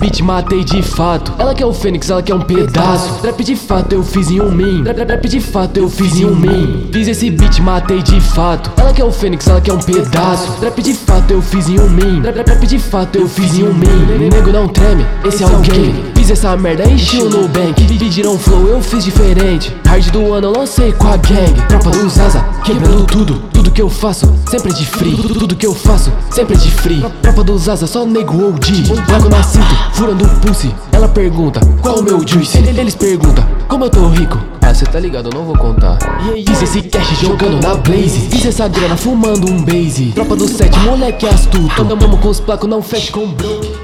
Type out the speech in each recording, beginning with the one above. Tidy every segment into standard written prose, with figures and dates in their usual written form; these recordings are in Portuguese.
beat, matei de fato. Ela quer o Fênix, ela quer um pedaço. Trap de fato eu fiz em um min. Trap de fato eu fiz em um min. Fiz esse beat, matei de fato. Ela quer o Fênix, ela quer um pedaço. Trap de fato eu fiz em um min. Trap de fato eu fiz em um min. Nego não treme, esse é o game. Fiz essa merda, enchi o Nubank. Pediram flow, eu fiz diferente. Hard do ano eu lancei com a gang. Tropa do Zaza, quebrando tudo. Tudo que eu faço, sempre de free. Tudo que eu faço, sempre de free. Tropa do Zaza, só nego OG. Logo na cinto, furando o pulse. Ela pergunta, qual o meu juice? Eles perguntam, como eu tô rico? Ah, cê tá ligado, eu não vou contar. Fiz esse cash jogando na Blaze. Fiz essa grana fumando um base. Tropa do 7, moleque astuto. Andamos com os placos, não fecha com broke.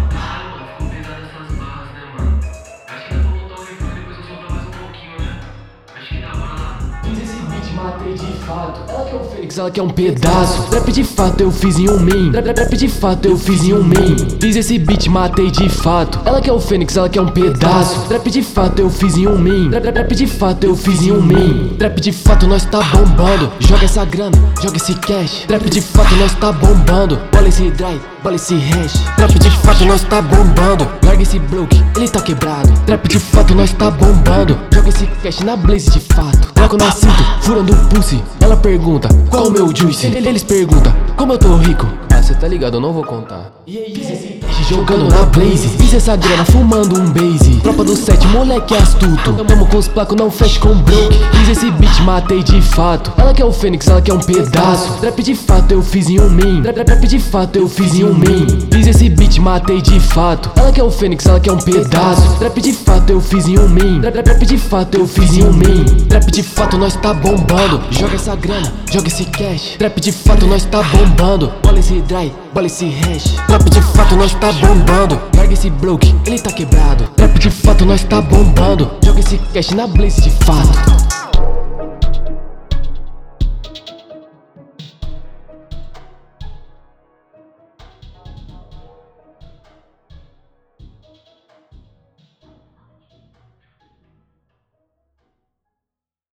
Matei de fato. Ela quer um Fênix, ela quer um pedaço. Trap de fato eu fiz em um min. Trap de fato eu fiz em um min. Fiz esse beat, matei de fato. Ela quer o Fênix, ela quer um pedaço. Trap de fato eu fiz em um min. Trap de fato eu fiz em um min. Trap de fato nós tá bombando. Joga essa grana, joga esse cash. Trap de fato nós tá bombando. Bola esse dry, bola esse hash. Trap de fato nós tá bombando. Larga esse broke, ele tá quebrado. Trap de fato nós tá bombando. Joga esse cash na Blaze de fato. Troco na cinto, furando o pulse. Ela pergunta, qual o meu juice? Eles perguntam, como eu tô rico? Ah, cê tá ligado, eu não vou contar. Fiz esse cash jogando na Blaze. Fiz essa grana fumando um base. Tropa do 7, moleque astuto. Andamos com os placos, não fecha com broke. Fiz esse beat, matei de fato. Ela quer o Fênix, ela quer um pedaço. Trap de fato eu fiz em um min. Trap de fato eu fiz em um min. Fiz esse beat, matei de fato. Ela quer o Fênix, ela quer um pedaço. Trap de fato eu fiz em um min. Trap de fato eu fiz em um min. Trap de fato nós tá bombando. Joga essa grana, joga esse cash. Trap de fato nós tá bombando. Bola esse dry, bola esse hash. Trap de fato nós tá bombando. Larga esse broke, ele tá quebrado. Trap de fato nós tá bombando. Joga esse cash na Blaze de fato.